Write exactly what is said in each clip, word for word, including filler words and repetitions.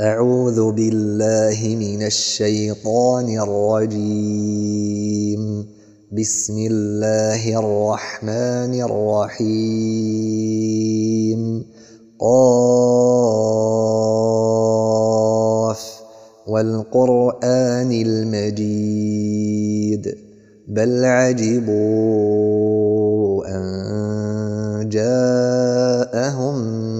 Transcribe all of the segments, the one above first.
أعوذ بالله من الشيطان الرجيم. بسم الله الرحمن الرحيم. قاف والقرآن المجيد بل عجبوا أن جاءهم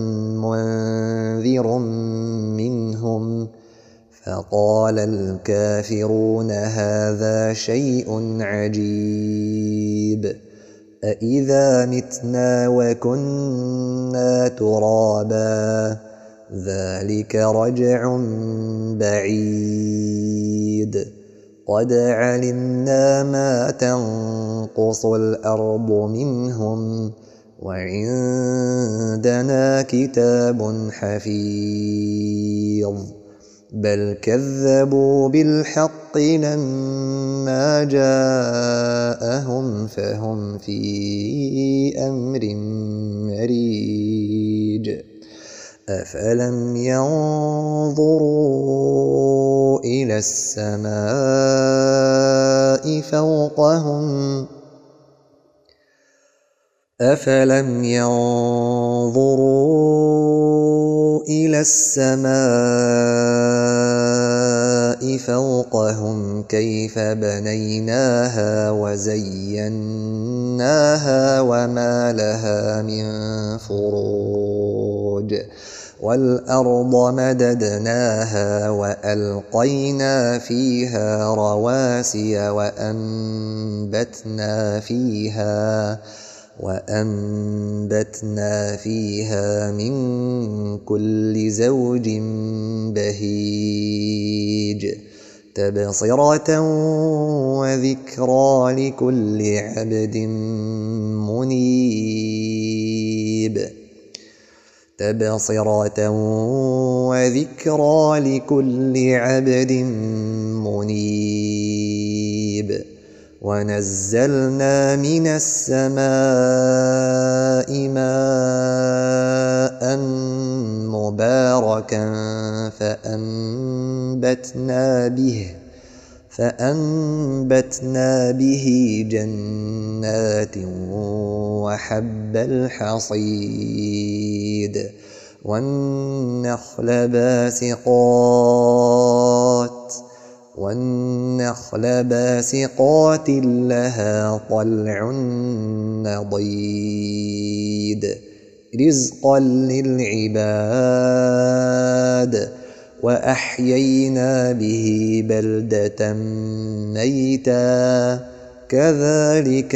منذر منهم فقال الكافرون هذا شيء عجيب أإذا متنا وكنا ترابا ذلك رجع بعيد قد علمنا ما تنقص الأرض منهم وعندنا كتاب حفيظ بل كذبوا بالحق لما جاءهم فهم في أمر مريج أفلم ينظروا إلى السماء فوقهم أفلم ينظروا إلى السماء فوقهم كيف بنيناها وزيناها وما لها من فروج والأرض مددناها وألقينا فيها رواسي وأنبتنا فيها وأنبتنا فيها من كل زوج بهيج تبصرة وذكرى لكل عبد منيب تبصرة وذكرى لكل عبد منيب ونزلنا من السماء ماء مباركا فأنبتنا به فأنبتنا به جنات وحب الحصيد والنخل باسقات والنخل باسقات لها طلع نضيد رزقا للعباد وأحيينا به بلدة ميتا كذلك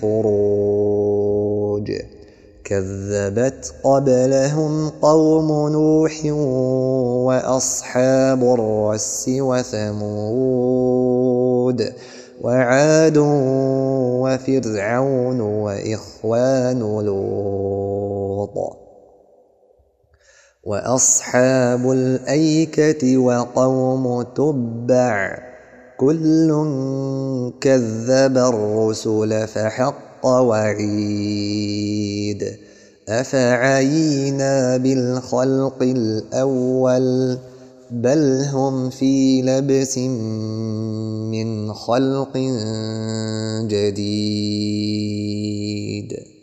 الخروج كذبت قبلهم قوم نوح وأصحاب الرس وثمود وعاد وفرعون وإخوان لوط وأصحاب الأيكة وقوم تبع كل كذب الرسل فحق وعيد أفعينا بالخلق الأول بل هم في لبس من خلق جديد.